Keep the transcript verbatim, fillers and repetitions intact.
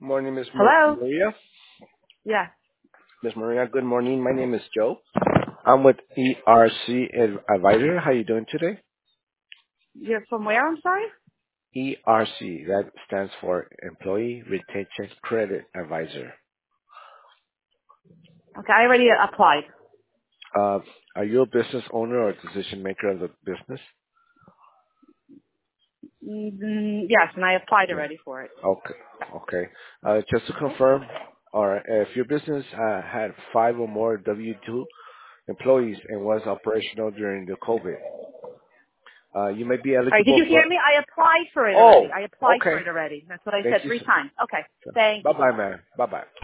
Morning, Miss Mar- Hello? Maria. Yeah. Miss Maria, good morning. My name is Joe. I'm with E R C Ad- Advisor. How you doing today? You're from where, I'm sorry? E R C, that stands for Employee Retention Credit Advisor. Okay, I already applied. Uh, are you a business owner or decision maker of the business? Mm, yes, and I applied Yeah. already for it. Okay. Okay. Uh, just to confirm, or if your business uh, had five or more W two employees and was operational during the COVID, uh, you may be All right, did eligible you hear for. me? I applied for it already. Oh, I applied for okay. it already. That's what I Thank said you, three sir. times. Okay. Thank Bye you. bye, Bye-bye. man. Bye bye.